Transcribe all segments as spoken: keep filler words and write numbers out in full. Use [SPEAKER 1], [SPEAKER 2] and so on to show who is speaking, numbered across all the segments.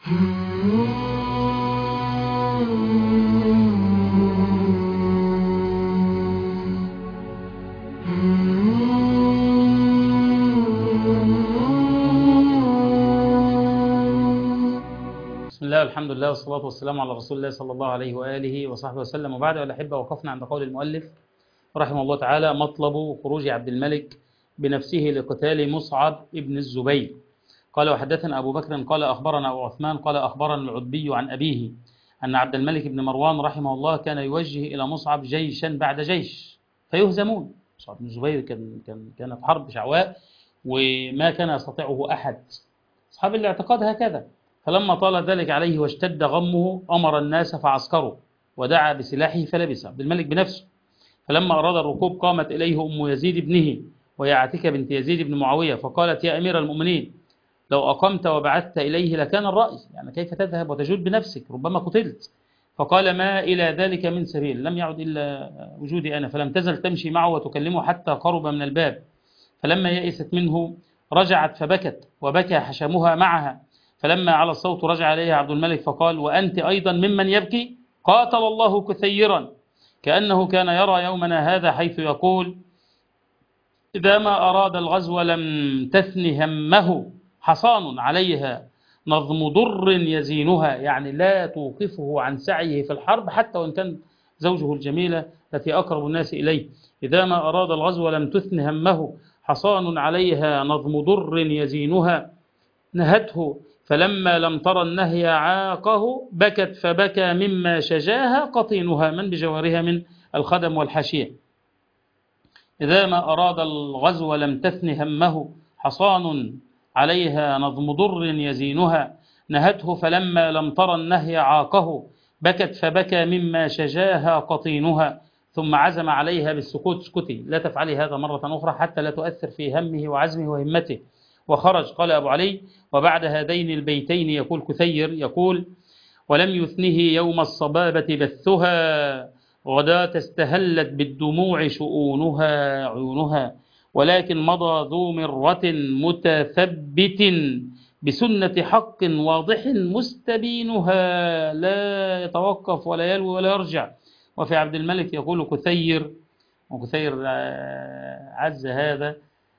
[SPEAKER 1] بسم الله والحمد لله والصلاة والسلام على رسول الله صلى الله عليه وآله وصحبه وسلم، وبعد. والأحبة، وقفنا عند قول المؤلف رحمه الله تعالى: مطلب خروج عبد الملك بنفسه لقتال مصعب ابن الزبير. قال: وحدثنا أبو بكر قال أخبرنا أبو عثمان قال أخبرنا العتبي عن أبيه أن عبد الملك بن مروان رحمه الله كان يوجه إلى مصعب جيشا بعد جيش فيهزمون. مصعب بن الزبير كان كان كانت حرب شعواء وما كان يستطيعه أحد. أصحاب الاعتقاد هكذا. فلما طال ذلك عليه واشتد غمه أمر الناس فعسكروا ودعا بسلاحه فلبس عبد الملك بنفسه. فلما أراد الركوب قامت إليه أم يزيد ابنه وهي عاتكة بنت يزيد بن معاوية فقالت: يا أمير المؤمنين، لو أقمت وبعثت إليه لكان الرأي، يعني كيف تذهب وتجود بنفسك، ربما قتلت. فقال: ما إلى ذلك من سبيل، لم يعد إلا وجودي أنا. فلم تزل تمشي معه وتكلمه حتى قرب من الباب، فلما يئست منه رجعت فبكت وبكى حشمها معها. فلما على الصوت رجع إليها عبد الملك فقال: وأنت أيضا ممن يبكي؟ قاتل الله كثيرا، كأنه كان يرى يومنا هذا حيث يقول: إذا ما أراد الغزو لم تثن همه حصان عليها نظم ضر يزينها، يعني لا توقفه عن سعيه في الحرب حتى وإن كان زوجه الجميلة التي أقرب الناس إليه. إذا ما أراد الغزو لم تثن همه حصان عليها نظم ضر يزينها، نهته فلما لم ترى النهي عاقه، بكت فبكى مما شجاها قطينها، من بجوارها من الخدم والحاشية. إذا ما أراد الغزو لم تثن همه حصان عليها نظم ضر يزينها، نهته فلما لم ترى النهي عاقه، بكت فبكى مما شجاها قطينها. ثم عزم عليها بالسكوت: اسكتي، لا تفعلي هذا مرة أخرى حتى لا تؤثر في همه وعزمه وهمته. وخرج. قال أبو علي: وبعد هذين البيتين يقول كثير يقول: ولم يثنه يوم الصبابة بثها، غداة استهلت بالدموع شؤونها عيونها، ولكن مضى ذو مرة متثبت بسنة حق واضح مستبينها، لا يتوقف ولا يلوي ولا يرجع. وفي عبد الملك يقول كثير، وكثير عز هذا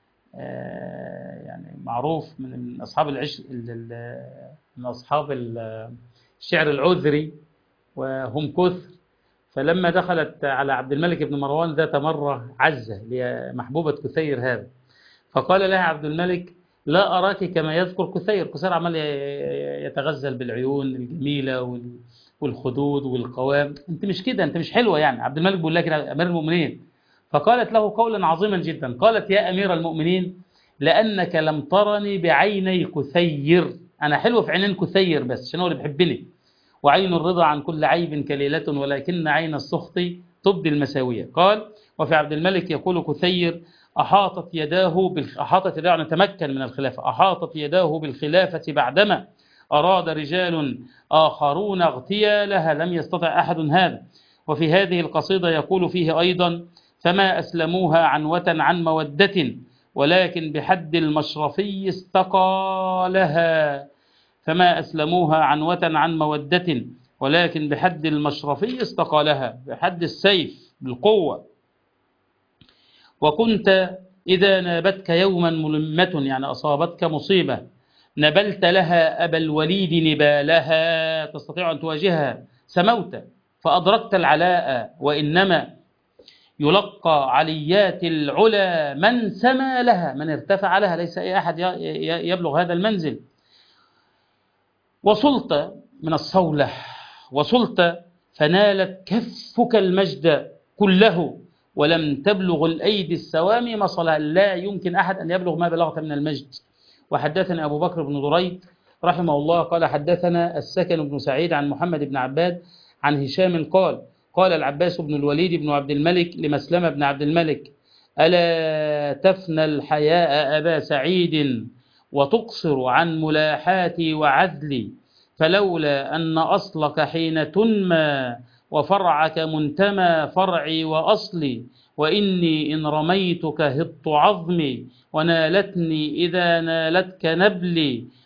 [SPEAKER 1] يعني معروف من أصحاب العش من أصحاب الشعر العذري وهم كثر. فلما دخلت على عبد الملك بن مروان ذات مرة عزة لمحبوبة كثير هذا، فقال لها عبد الملك: لا أراك كما يذكر كثير. كثير عمال يتغزل بالعيون الجميلة والخدود والقوام، أنت مش كده، أنت مش حلوة. يعني عبد الملك بيقول لك أمير المؤمنين. فقالت له قولا عظيما جدا، قالت: يا أمير المؤمنين، لأنك لم ترني بعيني كثير، أنا حلوة في عينين كثير بس عشان هو اللي بيحبني. وعين الرضا عن كل عيب كليلة، ولكن عين السخط تبدي المساوية. قال: وفي عبد الملك يقول كثير: أحاطت يداه بالخ... أحاطت يداه يعني تمكن من الخلافة، أحاطت يداه بالخلافة بعدما أراد رجال آخرون اغتيالها، لم يستطع أحد هذا. وفي هذه القصيدة يقول فيه أيضا: فما أسلموها عنوة عن مودة، ولكن بحد المشرفي استقى لها. فما أسلموها عنوة عن مودة، ولكن بحد المشرفي استقى لها، بحد السيف بالقوة. وكنت إذا نابتك يوما ملمة، يعني أصابتك مصيبة، نبلت لها أبا الوليد نبالها، تستطيع أن تواجهها، سموت فأدركت العلاء، وإنما يلقى عليات العلا من سما لها، من ارتفع لها، ليس أي أحد يبلغ هذا المنزل. وصلت من الصولة، وصلت فنالت كفك المجد كله، ولم تبلغ الأيدي السوامي مصلها، لا يمكن أحد أن يبلغ ما بلغت من المجد. وحدثنا أبو بكر بن دريد رحمه الله قال: حدثنا السكن بن سعيد عن محمد بن عباد عن هشام قال: قال العباس بن الوليد بن عبد الملك لمسلمة بن عبد الملك: ألا تفنى الحياء أبا سعيد وتقصر عن ملاحاتي وعذلي، فلولا أن أصلك حين تنمى وفرعك منتمى فرعي وأصلي، وإني إن رميتك هط عظمي ونالتني إذا نالتك نبلي،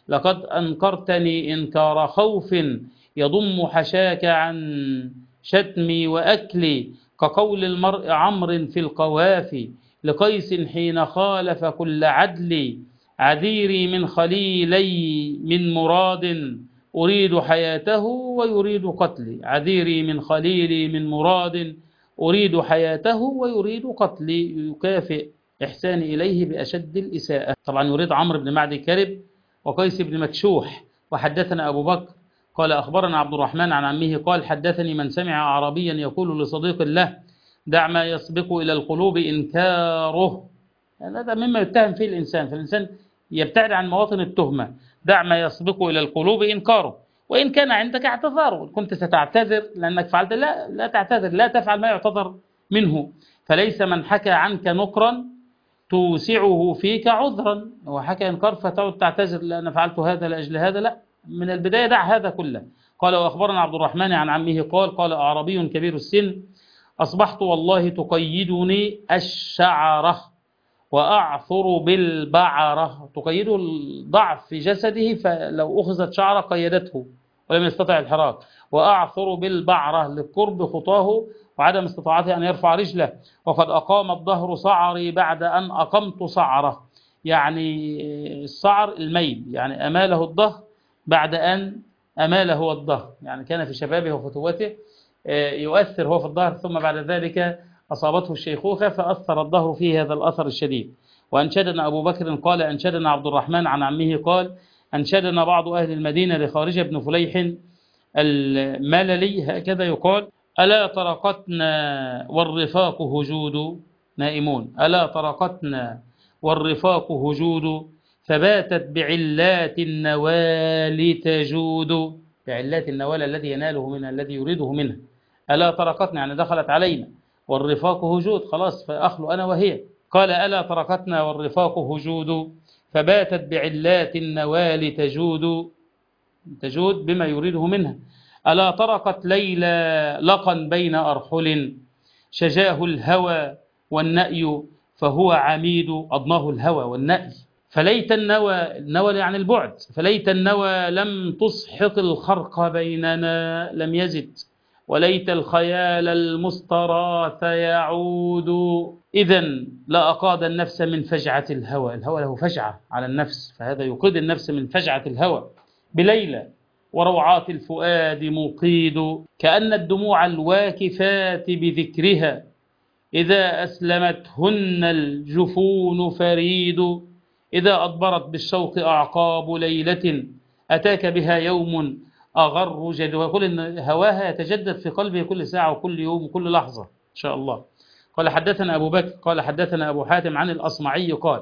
[SPEAKER 1] لقد أنكرتني إنكار خوف يضم حشاك عن شتمي وأكلي، كقول المرء عمرو في القوافي لقيس حين خالف كل عدل. عذيري من خليلي من مراد أريد حياته ويريد قتلي. عذيري من خليلي من مراد أريد حياته ويريد قتلي، يكافئ إحساني إليه بأشد الإساءة. طبعا يريد عمرو بن معدي كرب وقيس بن مكشوح. وحدثنا أبو بكر قال أخبرنا عبد الرحمن عن عمه قال حدثني من سمع أعرابيا يقول لصديق له دع ما يسبق إلى القلوب إنكاره. يعني هذا مما يتهم فيه الإنسان، فالإنسان يبتعد عن مواطن التهمة. دع ما يسبق إلى القلوب إنكاره، وإن كان عندك اعتذار كنت ستعتذر لأنك فعلت، لا لا تعتذر، لا تفعل ما يعتذر منه. فليس من حكى عنك نكرا توسعه فيك عذرا. هو حكى إنكار فتعود تعتذر لا أنا فعلت هذا لأجل هذا، لا، من البداية دع هذا كله. قال وأخبرنا عبد الرحمن عن عمه قال قال أعرابي كبير السن أصبحت والله تقيدني الشعرة وأعثر بالبعرة. تقيده الضعف في جسده، فلو أخذت شعرة قيدته ولم يستطع الحراك. وأعثر بالبعرة لقرب خطاه وعدم استطاعته أن يرفع رجله. وقد أقام الظهر صعري بعد أن أقمت صعره. يعني الصعر الميل، يعني أماله الظهر بعد أن أماله الظهر، يعني كان في شبابه وفتوته يؤثر هو في الظهر، ثم بعد ذلك أصابته الشيخوخة فأثر الظهر فيه هذا الأثر الشديد. وأنشدنا أبو بكر قال أنشدنا عبد الرحمن عن عمه قال أنشدنا بعض أهل المدينة لخارج بن فليح المللي هكذا يقال: ألا طرقتنا والرفاق هجود نائمون، ألا طرقتنا والرفاق هجود، فباتت بعلات النوال تجود. بعلات النوال الذي يناله منها الذي يريده منها. ألا طرقتنا يعني دخلت علينا، والرفاق هجود خلاص فأخلو أنا وهي. قال ألا طرقتنا والرفاق هجود، فباتت بعلات النوال تجود، تجود بما يريده منها. ألا طرقت ليلى لقا بين أرحل، شجاه الهوى والنأي فهو عميد. أضناه الهوى والنأي. فليت النوى، النوى يعني البعد، فليت النوى لم تصحط الخرق بيننا لم يزد، وليت الخيال المستراث يعود. إذن لا أقاد النفس من فجعة الهوى. الهوى له فجعة على النفس، فهذا يقيد النفس من فجعة الهوى. بليلى وروعات الفؤاد مقيد، كأن الدموع الواكفات بذكرها إذا أسلمتهن الجفون فريد. إذا أدبرت بالشوق أعقاب ليلة أتاك بها يوم أغر جد. ويقول إن هواها يتجدد في قلبه كل ساعة وكل يوم وكل لحظة إن شاء الله. قال حدثنا أبو بكر قال حدثنا أبو حاتم عن الأصمعي قال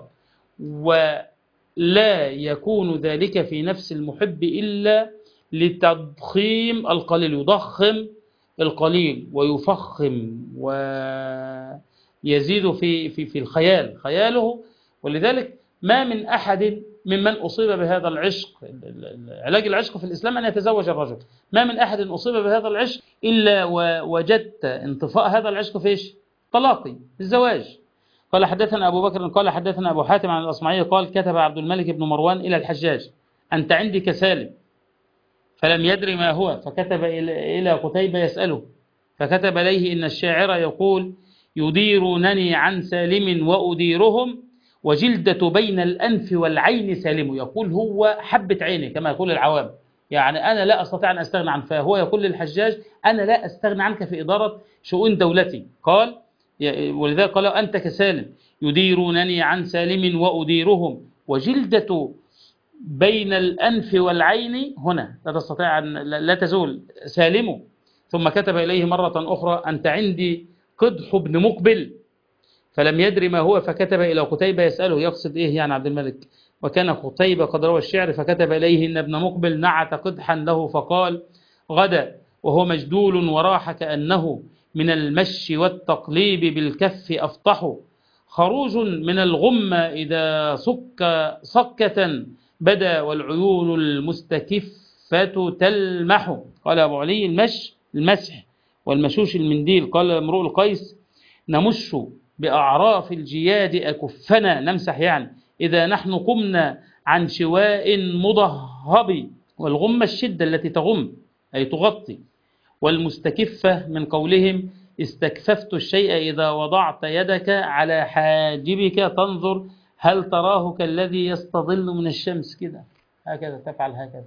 [SPEAKER 1] ولا يكون ذلك في نفس المحب إلا لتضخيم القليل. يضخم القليل ويفخم ويزيد في في في الخيال خياله. ولذلك ما من أحد ممن أصيب بهذا العشق، علاج العشق في الإسلام أن يتزوج الرجل، ما من أحد أصيب بهذا العشق إلا ووجدت انطفاء هذا العشق في إيش؟ طلاقي، الزواج. قال حدثنا أبو بكر قال حدثنا أبو حاتم عن الأصمعي قال كتب عبد الملك بن مروان إلى الحجاج أنت عندي كسالم، فلم يدري ما هو، فكتب إلى قتيبة يسأله، فكتب إليه إن الشاعر يقول يديرونني عن سالم وأديرهم وجلدة بين الأنف والعين سالم. يقول هو حبة عيني كما يقول العوام، يعني أنا لا أستطيع أن أستغنى عن فهو. هو يقول للحجاج أنا لا أستغنى عنك في إدارة شؤون دولتي. قال ولذلك قال أنت كسالم يديرونني عن سالم وأديرهم وجلدة بين الأنف والعين هنا لا تستطيع أن لا تزول سالم. ثم كتب إليه مرة أخرى أنت عندي قدح بن مقبل، فلم يدري ما هو، فكتب إلى قتيبة يسأله يقصد إيه يعني عبد الملك، وكان قتيبة قد روى الشعر، فكتب إليه إن ابن مقبل نعت قدحا له فقال غدا وهو مجدول وراح كأنه من المشي والتقليب بالكف أفطح، خروج من الغمة إذا صك صكة بدا والعيون المستكفة تلمح. قال أبو علي المش المسح والمشوش المنديل. قال امرؤ القيس نمش بأعراف الجياد أكفنا، نمسح يعني إذا نحن قمنا عن شواء مضهب، والغمة الشدة التي تغم أي تغطي، والمستكفة من قولهم استكففت الشيء إذا وضعت يدك على حاجبك تنظر هل تراه كالذي يستظل من الشمس، كده هكذا تفعل هكذا،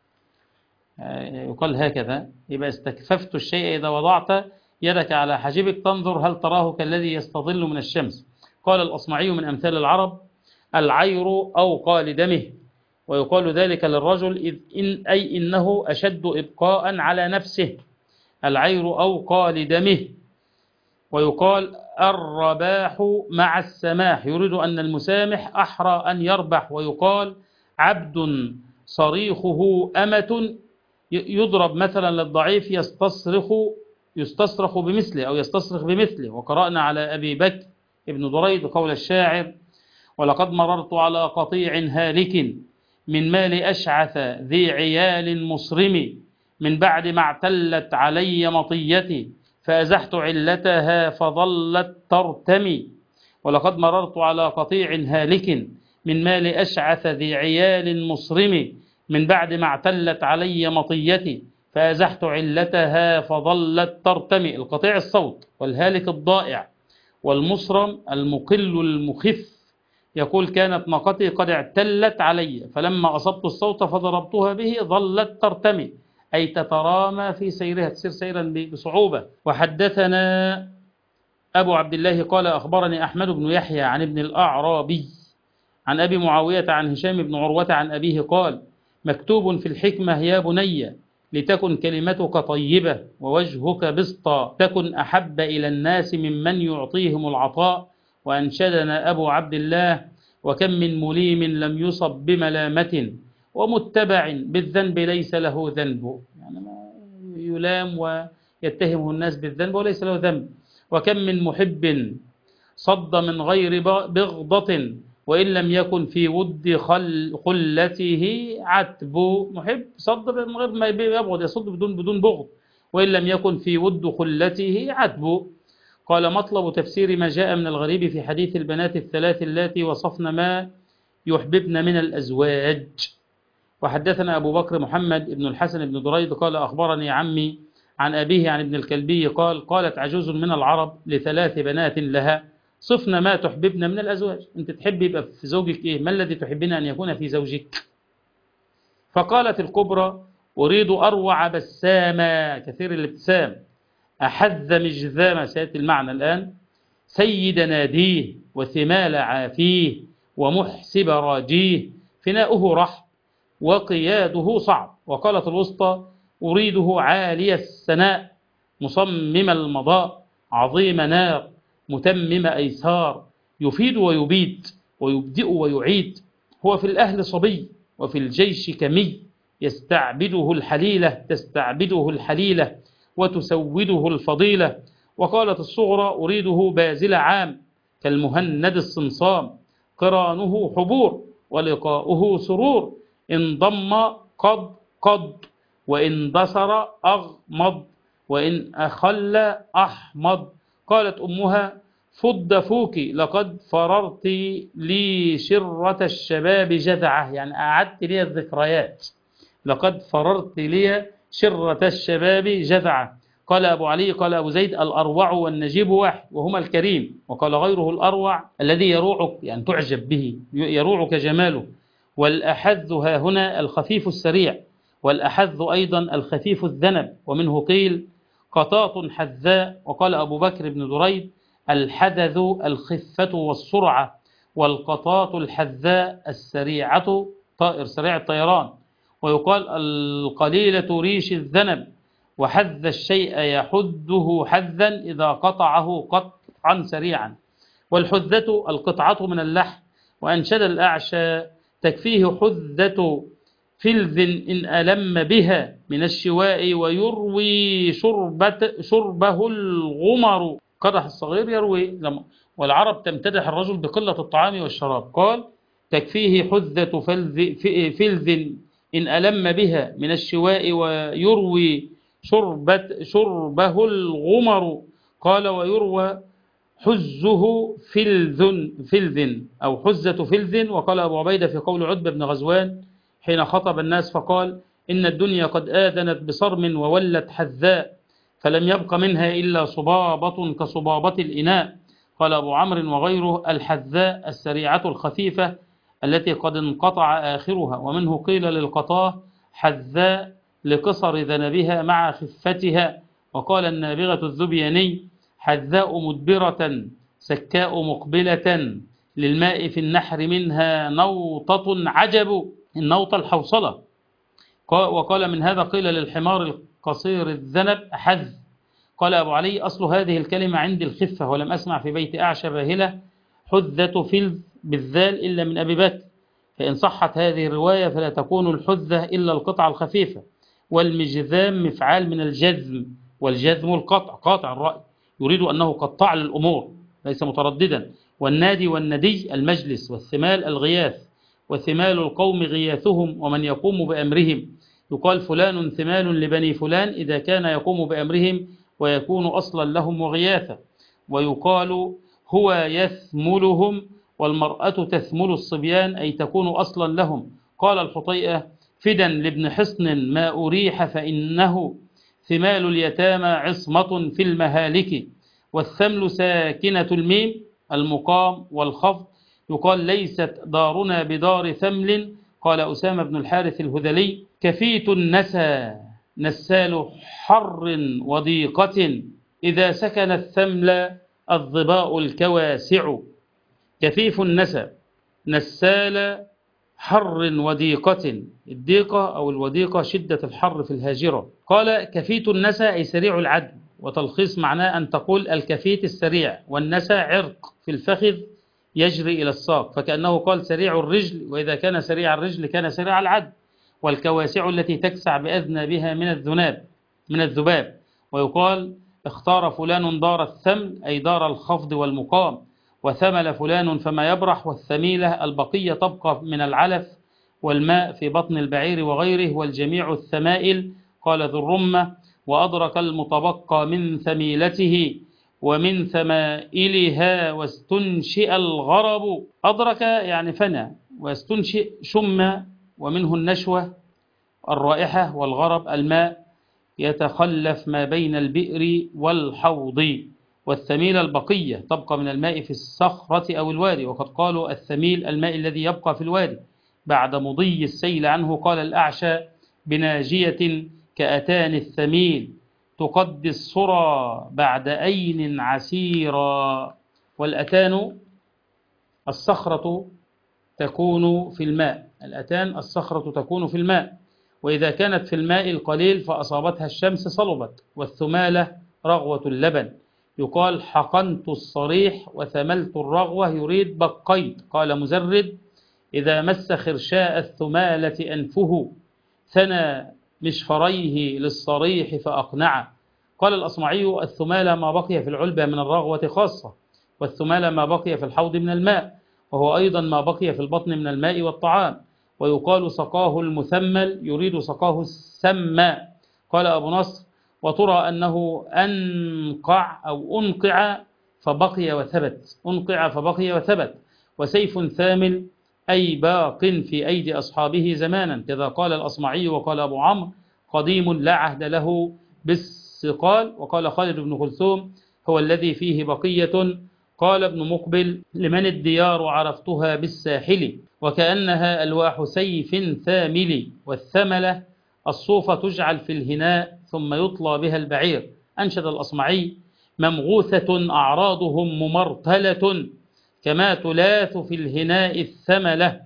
[SPEAKER 1] يقال هكذا، يبقى استكففت الشيء إذا وضعت يدك على حاجبك تنظر هل تراه كالذي يستظل من الشمس. قال الأصمعي من أمثال العرب العير أو قال دمه، ويقال ذلك للرجل إذ إن أي إنه أشد إبقاء على نفسه، العير أو قال دمه. ويقال الرباح مع السماح، يريد أن المسامح أحرى أن يربح. ويقال عبد صريخه أمة، يضرب مثلا للضعيف يستصرخ يستصرخ بمثله أو يستصرخ بمثله. وقرأنا على أبي بكر ابن دريد قول الشاعر ولقد مررت على قطيع هالك من مال أشعث ذي عيال مصرم، من بعد ما اعتلت علي مطيتي فأزحت علتها فظلت ترتمي. ولقد مررت على قطيع هالك من مال أشعث ذي عيال مصرم، من بعد ما اعتلت علي مطيتي فأزحت علتها فظلت ترتمي. القطيع الصوت، والهالك الضائع، والمصرم المقل المخف. يقول كانت ناقتي قد اعتلت علي فلما أصبت الصوت فضربتها به ظلت ترتمي، أي تترامى في سيرها، تسير سيرا بصعوبة. وحدثنا أبو عبد الله قال أخبرني أحمد بن يحيى عن ابن الأعرابي عن أبي معاوية عن هشام بن عروة عن أبيه قال مكتوب في الحكمة يا بني لتكن كلمتك طيبة ووجهك بسطا تكن أحب إلى الناس ممن يعطيهم العطاء. وأنشدنا أبو عبد الله وكم من مليم لم يصب بملامة ومتبع بالذنب ليس له ذنب، يعني يلام ويتهمه الناس بالذنب وليس له ذنب. وكم من محب صد من غير بغضة وإن لم يكن في ود خل خلته عتب، محب صد من غير ما يبغض، يصد بدون بدون بغض، وإن لم يكن في ود خلته عتب. قال مطلب تفسير ما جاء من الغريب في حديث البنات الثلاث اللاتي وصفن ما يحببن من الأزواج. وحدثنا أبو بكر محمد بن الحسن بن دريد قال أخبرني عمي عن أبيه عن ابن الكلبي قال قالت عجوز من العرب لثلاث بنات لها صفنا ما تحببن من الأزواج، أنت تحب يبقى في زوجك إيه؟ ما الذي تحبين أن يكون في زوجك؟ فقالت الكبرى أريد أروع بساما كثير الابتسام، أحذ مجذام، سيأتي المعنى الآن، سيد ناديه وثمال عافيه ومحسب راجيه، فناؤه رحب وقياده صعب. وقالت الوسطى أريده عالي السناء مصمم المضاء عظيم نار متمم أيسار، يفيد ويبيد ويبدئ ويعيد، هو في الأهل صبي وفي الجيش كمي، يستعبده الحليلة تستعبده الحليلة وتسوده الفضيلة. وقالت الصغرى أريده بازل عام كالمهند الصمصام، قرانه حبور ولقاؤه سرور، إن ضم قد قد وإن دسر أغمض وإن أخل أحمض. قالت أمها فض فوك لقد فررت لي شرة الشباب جذعة، يعني أعدت لي الذكريات، لقد فررت لي شرة الشباب جذعة. قال أبو علي قال أبو زيد الأروع والنجيب واحد وهما الكريم، وقال غيره الأروع الذي يروعك يعني تعجب به يروعك جماله، والأحذ ها هنا الخفيف السريع، والأحذ أيضا الخفيف الذنب، ومنه قيل قطاط حذاء. وقال أبو بكر بن دريد الحذذ الخفة والسرعة، والقطاط الحذاء السريعة طائر سريع الطيران. ويقال القليلة ريش الذنب، وحذ الشيء يحده حذا إذا قطعه قطعا سريعا، والحذة القطعة من اللحم. وأنشد الأعشى تكفيه حذة فلذ إن ألم بها من الشواء ويروي شربة شربه الغمر، قدح الصغير يروي، والعرب تمتدح الرجل بقلة الطعام والشراب. قال تكفيه حذة فلذ إن ألم بها من الشواء ويروي شربة شربه الغمر. قال ويروى حزه فلذ فلذ أو حزة فلذ. وقال أبو عبيدة في قول عتبة بن غزوان حين خطب الناس فقال إن الدنيا قد آذنت بصرم وولت حذاء فلم يبق منها إلا صبابة كصبابة الإناء. قال أبو عمرو وغيره الحذاء السريعة الخفيفة التي قد انقطع آخرها، ومنه قيل للقطاه حذاء لقصر ذنبها مع خفتها. وقال النابغة الذبياني حذاء مدبرة سكاء مقبلة للماء في النحر منها نوطة عجب، النوطة الحوصلة. وقال من هذا قيل للحمار القصير الذنب حذ. قال أبو علي أصل هذه الكلمة عندي الخفة، ولم أسمع في بيت أعشى باهلة حذة فلذ بالذال إلا من أبي بكر، فإن صحت هذه الرواية فلا تكون الحذة إلا القطعة الخفيفة. والمجذام مفعال من الجذم، والجذم القطع، قاطع الرأي، يريد أنه قطع للأمور ليس مترددا. والنادي والندي المجلس، والثمال الغياث، وثمال القوم غياثهم ومن يقوم بأمرهم. يقال فلان ثمال لبني فلان إذا كان يقوم بأمرهم ويكون أصلا لهم وغياثا. ويقال هو يثملهم والمرأة تثمل الصبيان أي تكون أصلا لهم. قال الحطيئة فدا لابن حصن ما أريح فإنه ثمال اليتامى عصمة في المهالك. والثمل ساكنة الميم المقام والخفض. يقال ليست دارنا بدار ثمل. قال أسامة بن الحارث الهذلي كفيت النسى نسال حر وضيقة إذا سكن الثمل الظباء الكواسع. كفيف النسى نسال حر وضيقة، الضيقة أو الوضيقة شدة الحر في الهاجرة. قال كفيت النسى أي سريع العدل، وتلخيص معناه أن تقول الكفيت السريع، والنسى عرق في الفخذ يجري إلى الساق، فكأنه قال سريع الرجل، وإذا كان سريع الرجل كان سريع العدل. والكواسع التي تكسع بأذنابها من الذناب من الذباب. ويقال اختار فلان دار الثمل أي دار الخفض والمقام. وثمل فلان فما يبرح. والثميلة البقية تبقى من العلف والماء في بطن البعير وغيره، والجميع الثمائل. قال ذو الرمة وأدرك المتبقى من ثميلته ومن ثمائلها واستنشئ الغرب. أدرك يعني فنى، واستنشئ شم، ومنه النشوة الرائحة، والغرب الماء يتخلف ما بين البئر والحوض. والثميل البقية تبقى من الماء في الصخرة أو الوادي، وقد قالوا الثميل الماء الذي يبقى في الوادي بعد مضي السيل عنه. قال الأعشى بناجية كأتان الثميل تقضي الصرى بعد أين عسيرا. والأتان الصخرة تكون في الماء، الأتان الصخرة تكون في الماء، وإذا كانت في الماء القليل فأصابتها الشمس صلبت. والثمالة رغوة اللبن. يقال حقنت الصريح وثملت الرغوة يريد بقيت. قال مزرد إذا مس خرشاء الثمالة أنفه ثنى مشفريه للصريح فأقنع. قال الأصمعي الثمالة ما بقي في العلبة من الرغوة خاصة، والثمالة ما بقي في الحوض من الماء، وهو أيضا ما بقي في البطن من الماء والطعام. ويقال سقاه المثمل يريد سقاه السماء. قال أبو نصر وترى أنه أنقع أو أنقع فبقي وثبت، أنقع فبقي وثبت. وسيف ثامل أي باق في أيدي أصحابه زمانا، كذا قال الأصمعي. وقال أبو عمرو قديم لا عهد له بالسقال. وقال خالد بن كلثوم هو الذي فيه بقية. قال ابن مقبل لمن الديار عرفتها بالساحل وكأنها ألواح سيف ثامل. والثملة الصوفة تجعل في الهناء ثم يطلى بها البعير. أنشد الأصمعي ممغوثة أعراضهم ممرتلة كما تلاث في الهناء الثملة.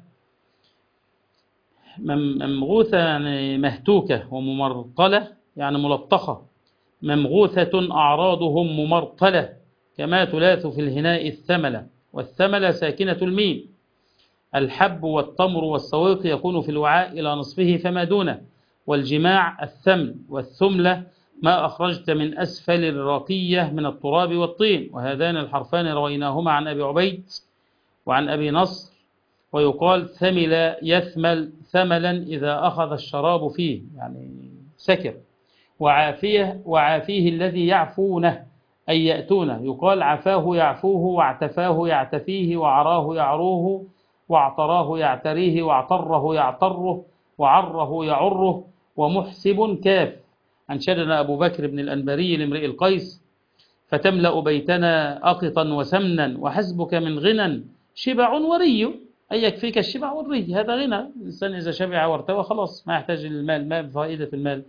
[SPEAKER 1] ممغوثة يعني مهتوكة، وممرطلة يعني ملطخة. ممغوثة أعراضهم ممرطلة كما تلاث في الهناء الثملة. والثملة ساكنة الميم. الحب والتمر والسويق يكون في الوعاء إلى نصفه فما دونه. والجماع الثمل. والثملة ما أخرجت من أسفل الرقية من التراب والطين. وهذان الحرفان رويناهما عن أبي عبيد وعن أبي نصر. ويقال ثمل يثمل ثملا إذا أخذ الشراب فيه يعني سكر. وعافية وعافيه الذي يعفونه أي يأتون. يقال عفاه يعفوه، واعتفاه يعتفيه، وعراه يعروه، واعتراه يعتريه، واعتره يعتره، وعره يعره، ومحسب كاف. أنشدنا أبو بكر بن الأنباري لامرئ القيس: فتملأ بيتنا أقطا وسمنا، وحسبك من غنى شبع وري. أي يكفيك الشبع والري، هذا غنى. الإنسان إذا شبع وارتوى خلاص ما يحتاج المال، ما بفائدة المال.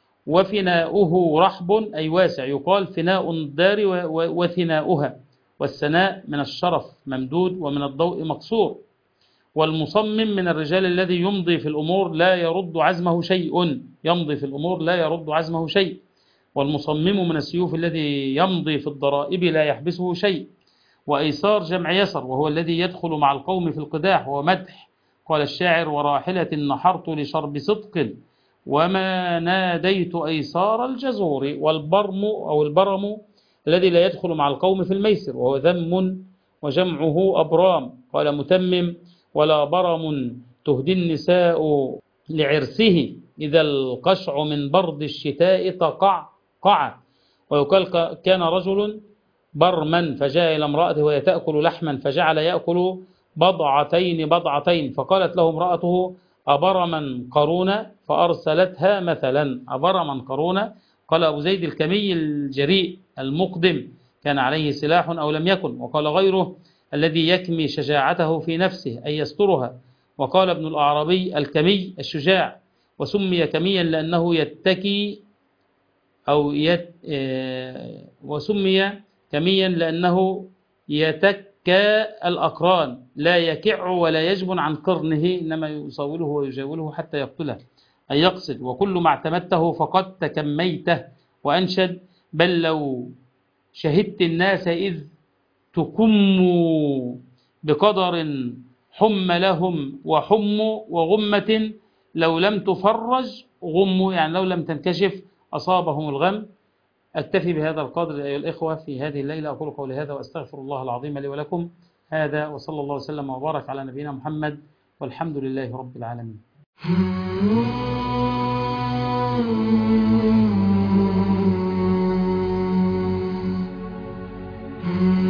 [SPEAKER 1] وفناؤه رحب أي واسع. يقال فناء الدار وثناؤها. والسناء من الشرف ممدود، ومن الضوء مقصور. والمصمم من الرجال الذي يمضي في الأمور لا يرد عزمه شيء. يمضي في الأمور لا يرد عزمه شيء. والمصمم من السيوف الذي يمضي في الضرائب لا يحبسه شيء. وأيسار جمع يسر، وهو الذي يدخل مع القوم في القداح ومدح. قال الشاعر: وراحلة نحرت لشرب صدق، وما ناديت أيسار الجزور. والبرم أو البرم الذي لا يدخل مع القوم في الميسر، وهو ذم وجمعه أبرام. قال متمم: ولا برم تهدي النساء لعرسه، إذا القشع من برد الشتاء تقعقع. ويقال كان رجل برما فجاء إلى امرأته وهي تأكل لحما، فجعل يأكل بضعتين بضعتين، فقالت له امرأته: أبرما قرونا؟ فأرسلتها مثلا. أبرما قرونا. قال أبو زيد: الكمي الجريء المقدم، كان عليه سلاح أو لم يكن. وقال غيره: الذي يكمي شجاعته في نفسه أي يسترها. وقال ابن الأعرابي: الكمي الشجاع. وسمي كميا لأنه يتكي أو يت وسمي كميا لأنه يتكى الأقران، لا يكع ولا يجبن عن قرنه، إنما يصوله ويجاوله حتى يقتله أي يقصد. وكل ما اعتمدته فقد تكميته. وأنشد: بل لو شهدت الناس إذ تكموا بقدر حم لهم وحم وغمة، لو لم تفرج غموا، يعني لو لم تنكشف أصابهم الغم. أكتفي بهذا القدر أيها الإخوة في هذه الليلة. أقول قولي هذا وأستغفر الله العظيم لي ولكم. هذا وصلى الله وسلم وبارك على نبينا محمد، والحمد لله رب العالمين.